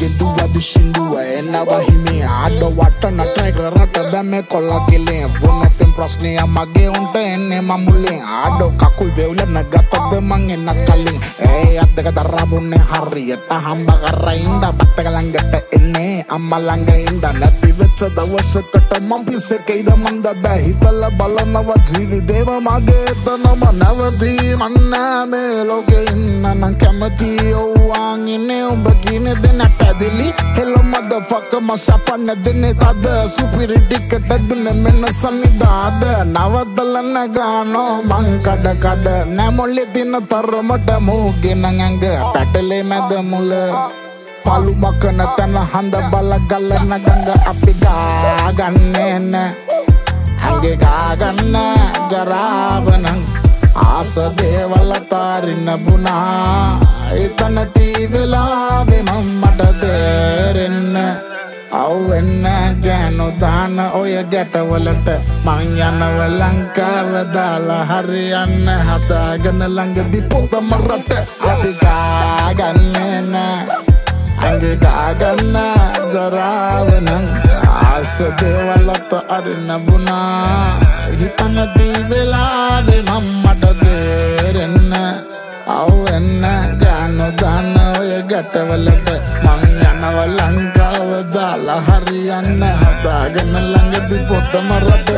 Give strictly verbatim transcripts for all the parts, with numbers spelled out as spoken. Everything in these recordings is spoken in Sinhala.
ගෙදුවද සින්දුව එනවා හිමේ ආඩ වට නටයි කරට බැමේ කොල්ලා කෙලේ වුණොත් ප්‍රශ්නය මගේ උන්ට එන්නේ මමුලේ ආඩ කකුල් වෙවුලන ගතද මං එන්න කලින් ඒ අද්දක දරාබුන්නේ හරියට හම්බ කරා ඉඳ බත්තක ළඟට එන්නේ අම්මා ළඟ ඉඳ නැති වෙච්ච දවසකට මං පිස්සෙකයිද මන්ද බෑ හිතලා බලනවා ජීවිතේම මගේ එතනම නැවතී මන් නෑ මේ ලෝකේ ඉන්න නම් කැමති ඔව්වාන් ඉන්නේ උඹ කියන්නේ දෙන්න පැදිලි hello motherfucker මසපන්න දෙන්නේ තද සුපිරි ටිකට දුන්නේ මෙන්න සනිදාද නවදලන ගානෝ මං කඩ කඩ නැමොල්ලේ දින තරමට මෝගෙන ඇඟ පැටලේ මැද මුල පලු මකන තන හඳ බල ගලන ගඟ අපි ගාගන්නේ නැ ඇඟේ ගාගන්න ජරාවනං ආස දේවල් අතාරින්න බුණා එතන තී වෙලාවේ මම මට තේරෙන්න අවුෙන්න ගෑනු දාන ඔය ගැටවලට මං යනව ලංකාව දාලා හරියන්න හදාගෙන ළඟදී පොතම රට අපි ගාගන්නේ නැ ඇඟේ ගාගන්න ජරාවනං ආස දේවල් අතාරින්න බුණා හිතන දී වෙලාවේ මම මට තේරෙන්න අවුෙන්න ගෑනු දාන ඔය ගැටවලට මං යනව ලංකාව දාලා හරියන්න හදාගෙන ළඟදී පොතම රට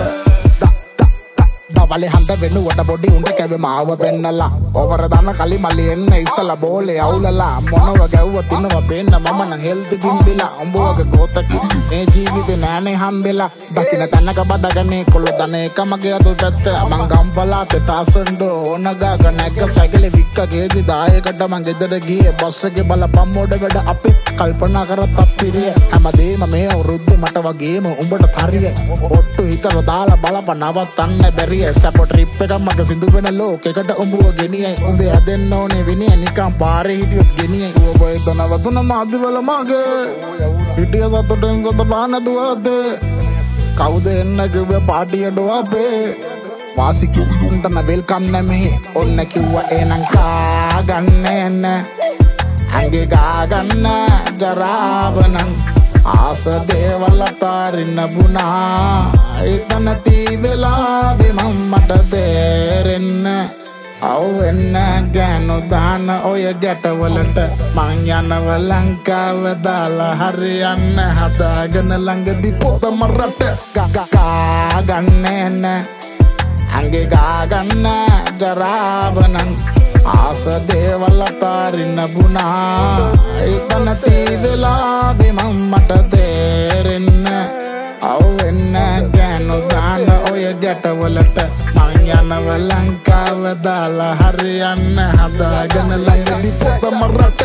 දවලේ හන්ද වෙනුවට බොඩි උන්ට කැවේ මාව පෙන්නලා ඕවර දාන කලි මල්ලි එන්න ඉස්සලා බෝලේ අවුලලා මොනව ගැව්ව තිනව පේන්න මම නම් හෙල්ති බිම්බිලා උඹ වගේ ගෝතකි මේ ජීවිතේ නෑනේ හම්බෙලා දකින්න තැනක බදගනේ කොල්ල දන එක මගේ අතු පැත්ත මං ගම්පලාතේ තාසන්ඩ ඕන ගාක නැග්ග සැකලේ වික්ක ගේදි දායකට මං ගෙදර ගියේ බස් එකේ බලපම් මොඩ වැඩ අපි කල්පනා කරත් අපිරිය හැමදේම මේ අවුරුද්දේ මට වගේම උඹට තරිය ඔට්ටු හිතර දාලා බලපන් නවත්තන්න බැරිය සප ට්‍රිප් එකක් මග සිදු වෙන ලෝකෙකට උඹව ගෙනියයි උඹේ හැදෙන්න ඕනේ විනිය නිකන් පාරේ හිටියොත් ගෙනියයි ඌ බය දනවතුන මාදිවල මගේ හිටිය සතුටෙන් සත බාන දුවද කවුද එන්න කිව්වේ පාටියට අපේ වාසි කුන්ට න වෙල්කම් නැමේ ඔන්න කිව්වා එනං කාගන්නේ නැ ඇඟේ ගාගන්න ජරාවනං ආස දේවල් අතාරින්න බුණා එතන තී වෙලාවේ මම මට තේරෙන්න අවුෙන්න ගෑනු දාන ඔය ගැටවලට මං යනව ලංකාව දාලා හරියන්න හදාගෙන ළඟදී පොතම රට ගාගන්නේ නැ ඇඟේ ගාගන්න ජරාවනං ආස දේවල් අතාරින්න බුණා එතන තී වෙලාවේ මම මට තේරෙන්න අවුෙන්න ගෑනු දාන ඔය ගැටවලට මං යනව ලංකාව දාලා හරියන්න හදාගෙන ළඟදී පොතම රට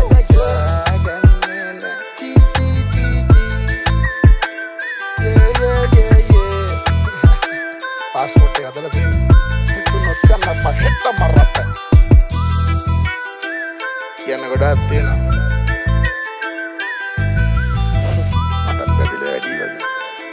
පාස්පෝර්ට් එක අදලා තියෙනවා තුනොත් ගන්න පහෙට්ටම රට කියන්න ගොඩාක් තියෙනවා මටත් පැදිලා වැඩි වගේ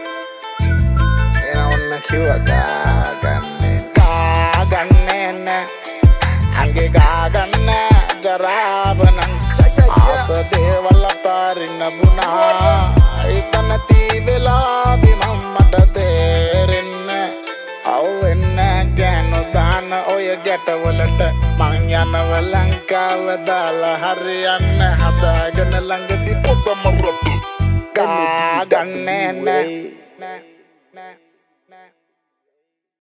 එන ඔන්න කිව්වා ගාගන්නේ ගාගන්නේ නැ ඇඟේ ගාගන්න ජරාවනං ආස දේවල් අතාරින්න බුණා එතන තී වෙලාවේ මම මට තේරෙන්න අවුෙන්න ගෑනු දාන ඔය ගැටවලට මං යනව ලංකාව දාලා හරියන්න හදාගෙන ළඟදී පොතම රට ගාගන්නේ නැ